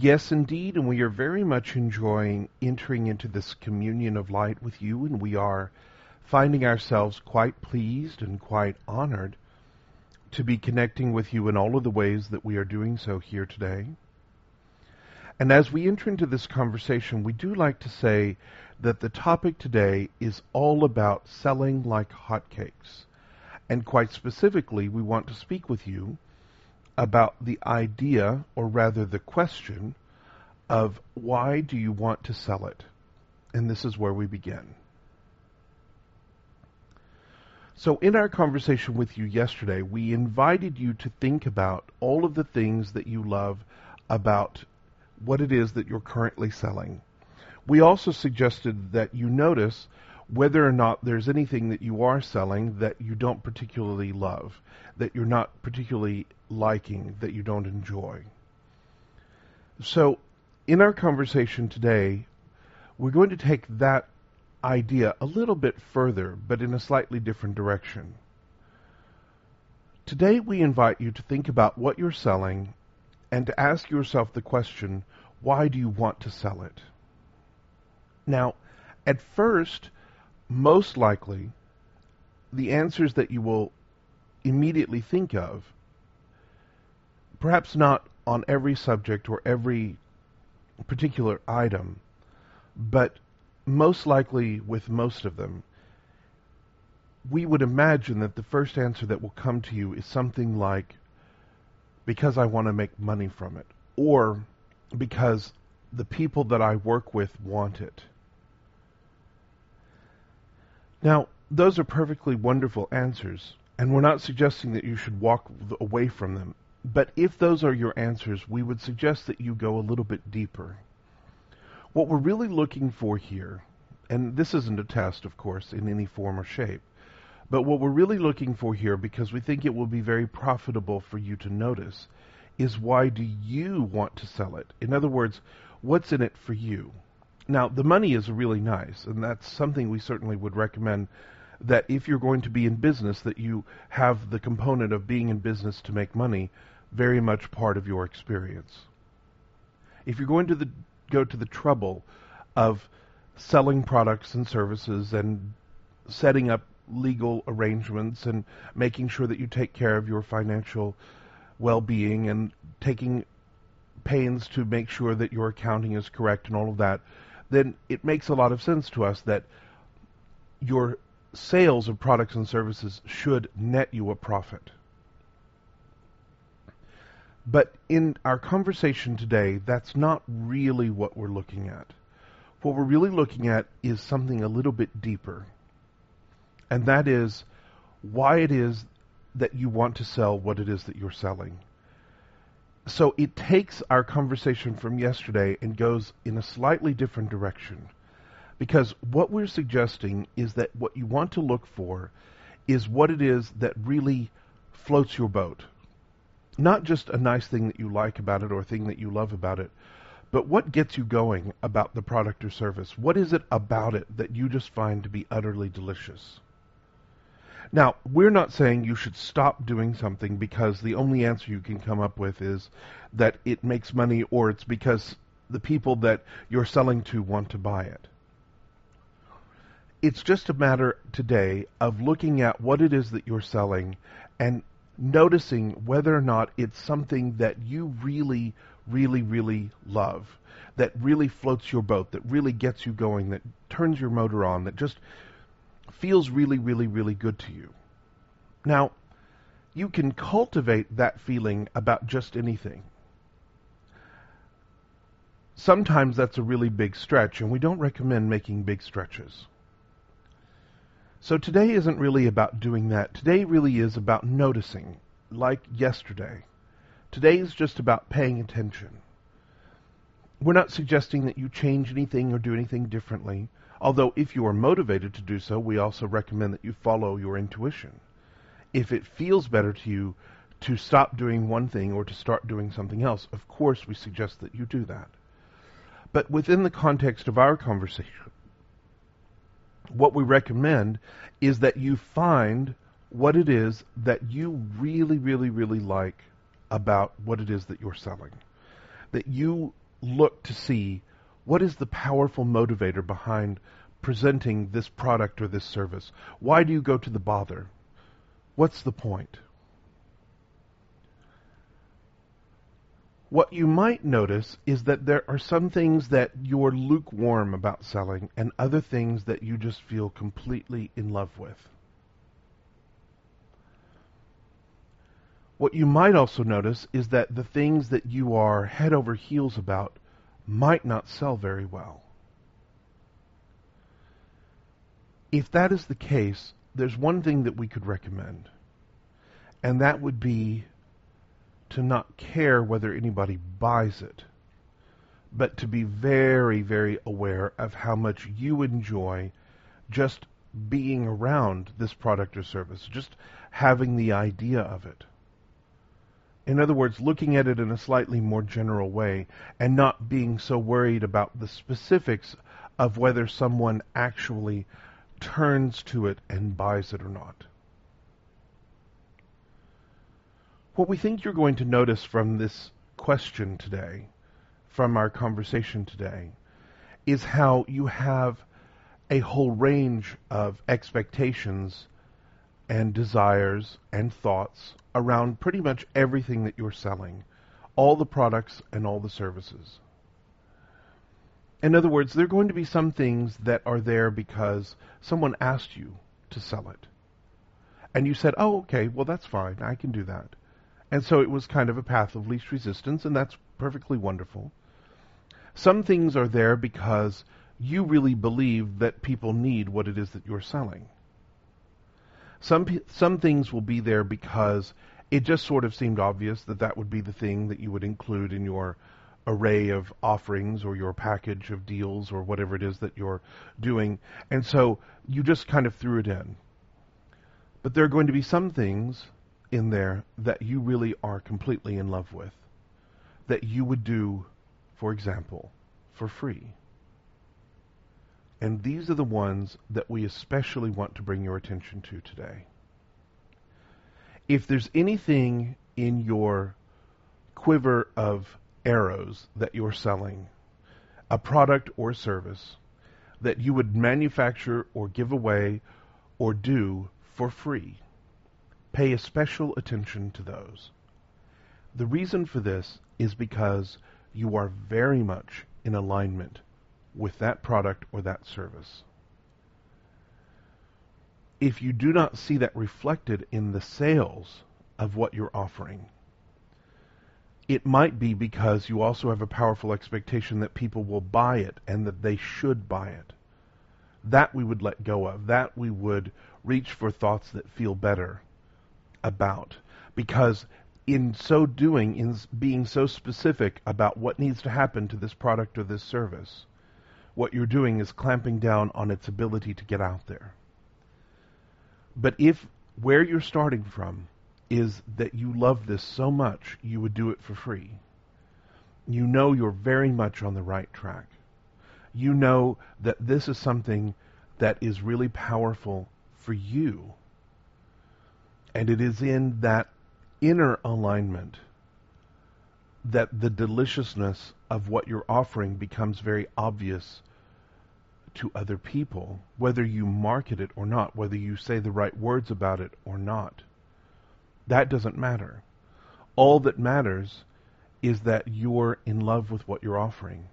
Yes, indeed, and we are very much enjoying entering into this communion of light with you, and we are finding ourselves quite pleased and quite honored to be connecting with you in all of the ways that we are doing so here today. And as we enter into this conversation, we do like to say that the topic today is all about selling like hotcakes. And quite specifically, we want to speak with you about the idea, or rather the question, of why do you want to sell it? And this is where we begin. So in our conversation with you yesterday, we invited you to think about all of the things that you love about what it is that you're currently selling. We also suggested that you notice whether or not there's anything that you are selling that you don't particularly love, that you're not particularly liking, that you don't enjoy. So in our conversation today, we're going to take that idea a little bit further, but in a slightly different direction. Today we invite you to think about what you're selling and to ask yourself the question, why do you want to sell it? Now, at first, most likely, the answers that you will immediately think of, perhaps not on every subject or every particular item, but most likely with most of them, we would imagine that the first answer that will come to you is something like, because I want to make money from it, or because the people that I work with want it. Now, those are perfectly wonderful answers, and we're not suggesting that you should walk away from them. But if those are your answers, we would suggest that you go a little bit deeper. What we're really looking for here, and this isn't a test, of course, in any form or shape, but what we're really looking for here, because we think it will be very profitable for you to notice, is why do you want to sell it? In other words, what's in it for you? Now, the money is really nice, and that's something we certainly would recommend, that if you're going to be in business, that you have the component of being in business to make money very much part of your experience. If you're going to go to the trouble of selling products and services and setting up legal arrangements and making sure that you take care of your financial well-being and taking pains to make sure that your accounting is correct and all of that, then it makes a lot of sense to us that your sales of products and services should net you a profit. But in our conversation today, that's not really what we're looking at. What we're really looking at is something a little bit deeper, and that is why it is that you want to sell what it is that you're selling. So it takes our conversation from yesterday and goes in a slightly different direction. Because what we're suggesting is that what you want to look for is what it is that really floats your boat. Not just a nice thing that you like about it or a thing that you love about it, but what gets you going about the product or service. What is it about it that you just find to be utterly delicious? Now, we're not saying you should stop doing something because the only answer you can come up with is that it makes money or it's because the people that you're selling to want to buy it. It's just a matter today of looking at what it is that you're selling and noticing whether or not it's something that you really, really, really love, that really floats your boat, that really gets you going, that turns your motor on, that just feels really, really, really good to you. Now, you can cultivate that feeling about just anything. Sometimes that's a really big stretch, and we don't recommend making big stretches. So today isn't really about doing that. Today really is about noticing, like yesterday. Today is just about paying attention. We're not suggesting that you change anything or do anything differently. Although if you are motivated to do so, we also recommend that you follow your intuition. If it feels better to you to stop doing one thing or to start doing something else, of course we suggest that you do that. But within the context of our conversation, what we recommend is that you find what it is that you really, really, really like about what it is that you're selling. That you look to see what is the powerful motivator behind presenting this product or this service. Why do you go to the bother? What's the point? What you might notice is that there are some things that you're lukewarm about selling and other things that you just feel completely in love with. What you might also notice is that the things that you are head over heels about might not sell very well. If that is the case, there's one thing that we could recommend, and that would be to not care whether anybody buys it, but to be very, very aware of how much you enjoy just being around this product or service, just having the idea of it. In other words, looking at it in a slightly more general way and not being so worried about the specifics of whether someone actually turns to it and buys it or not. What we think you're going to notice from this question today, from our conversation today, is how you have a whole range of expectations and desires and thoughts around pretty much everything that you're selling, all the products and all the services. In other words, there are going to be some things that are there because someone asked you to sell it. And you said, oh, okay, well, that's fine, I can do that. And so it was kind of a path of least resistance, and that's perfectly wonderful. Some things are there because you really believe that people need what it is that you're selling. Some things will be there because it just sort of seemed obvious that that would be the thing that you would include in your array of offerings or your package of deals or whatever it is that you're doing. And so you just kind of threw it in. But there are going to be some things in there that you really are completely in love with, that you would do, for example, for free. And these are the ones that we especially want to bring your attention to today. If there's anything in your quiver of arrows that you're selling, a product or service that you would manufacture or give away or do for free, pay a special attention to those. The reason for this is because you are very much in alignment with that product or that service. If you do not see that reflected in the sales of what you're offering, it might be because you also have a powerful expectation that people will buy it and that they should buy it. That we would let go of. That we would reach for thoughts that feel better about. Because in so doing, in being so specific about what needs to happen to this product or this service, what you're doing is clamping down on its ability to get out there. But if where you're starting from is that you love this so much, you would do it for free, you know you're very much on the right track. You know that this is something that is really powerful for you. And it is in that inner alignment that the deliciousness of what you're offering becomes very obvious to other people, whether you market it or not, whether you say the right words about it or not. That doesn't matter. All that matters is that you're in love with what you're offering.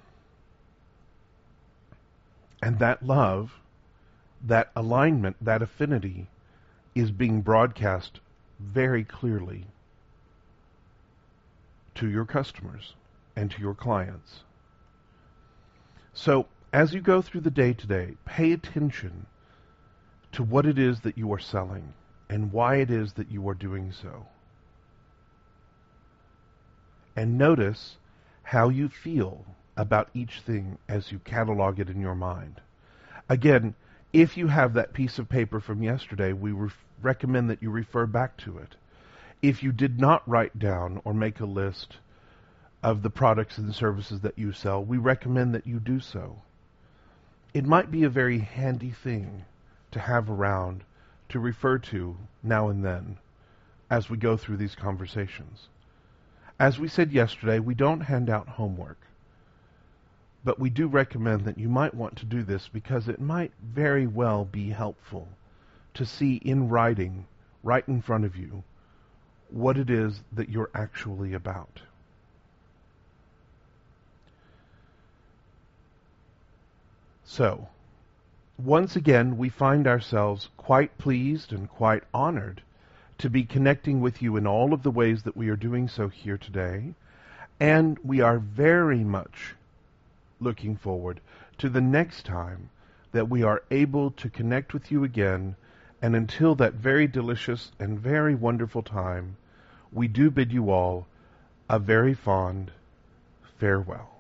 And that love, that alignment, that affinity is being broadcast very clearly to your customers and to your clients. So, as you go through the day today, pay attention to what it is that you are selling and why it is that you are doing so. And notice how you feel about each thing as you catalog it in your mind. Again, if you have that piece of paper from yesterday, we recommend that you refer back to it. If you did not write down or make a list of the products and services that you sell, we recommend that you do so. It might be a very handy thing to have around to refer to now and then as we go through these conversations. As we said yesterday, we don't hand out homework. but we do recommend that you might want to do this because it might very well be helpful to see in writing, right in front of you, what it is that you're actually about. So, once again, we find ourselves quite pleased and quite honored to be connecting with you in all of the ways that we are doing so here today, and we are very much looking forward to the next time that we are able to connect with you again, and until that very delicious and very wonderful time, we do bid you all a very fond farewell.